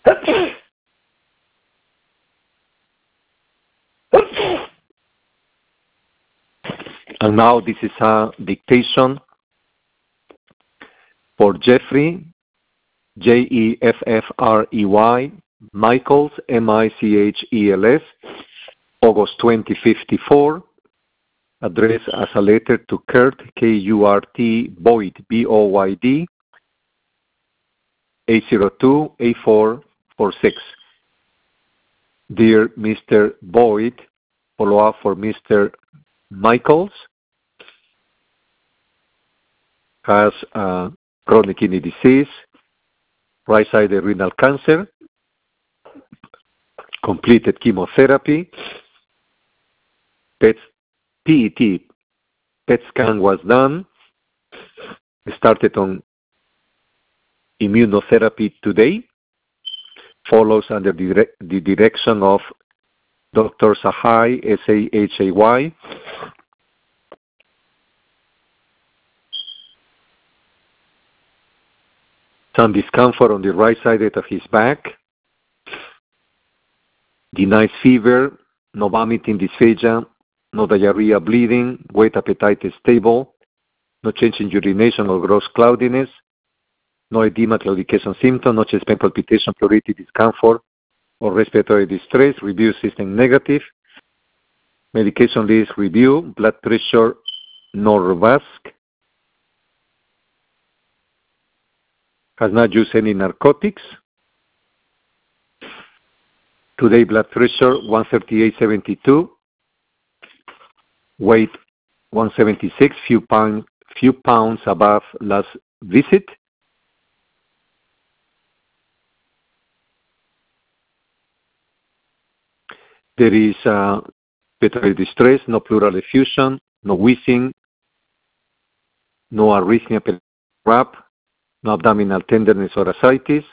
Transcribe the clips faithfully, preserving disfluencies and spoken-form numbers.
And now this is a dictation for Jeffrey, J E F F R E Y, Michaels, M I C H E L S, August twentieth, fifty-four, addressed as a letter to Kurt, K U R T, Boyd, B O Y D, eight zero two, eight four four six. Dear Mister Boyd, follow up for Mister Michaels, has uh, chronic kidney disease, right-sided renal cancer, completed chemotherapy, P E T, P E T scan was done, started on immunotherapy today, follows under the, direct, the direction of Doctor Sahay, S A H A Y. Some discomfort on the right side of his back, denies fever, no vomiting, dysphagia, no diarrhea, bleeding, weight, appetite is stable, no change in urination or gross cloudiness, no edema, claudication symptom, no chest pain, palpitation, pleurisy, discomfort, or respiratory distress, review system negative, medication list review, blood pressure, Norvasc, has not used any narcotics. Today blood pressure one thirty-eight seventy-two, weight one seventy-six, few pounds, few pounds above last visit. There is uh, respiratory distress, no pleural effusion, no wheezing, no arrhythmia, rap, no abdominal tenderness or ascites,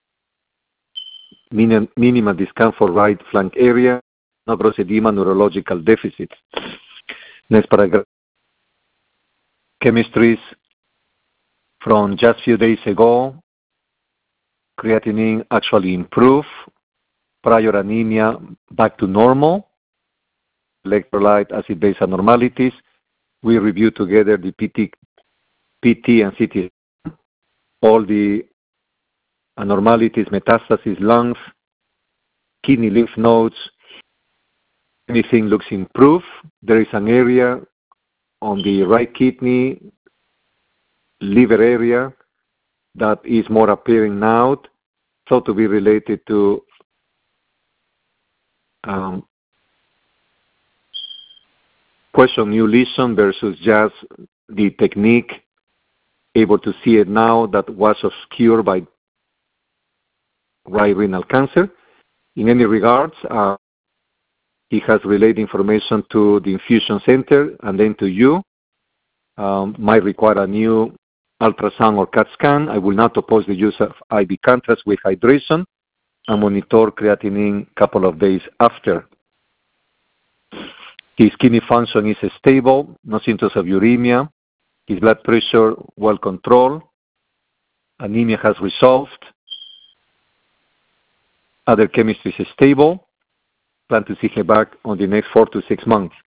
minim, minimal discomfort right flank area, no gross edema, neurological deficits. Next paragraph. Chemistries from just few days ago. Creatinine actually improved. Prior anemia back to normal. Electrolyte acid-base abnormalities. We reviewed together the P T, P T and C T. All the abnormalities, metastasis, lungs, kidney lymph nodes, anything looks improved. There is an area on the right kidney, liver area that is more appearing now, thought to be related to um, question new lesion versus just the technique, able to see it now that was obscured by right renal cancer. In any regards, uh, he has relayed information to the infusion center and then to you. Um, might require a new ultrasound or CAT scan. I will not oppose the use of I V contrast with hydration and monitor creatinine a couple of days after. His kidney function is stable, no symptoms of uremia. His blood pressure well controlled. Anemia has resolved. Other chemistry is stable. Plan to see him back on the next four to six months.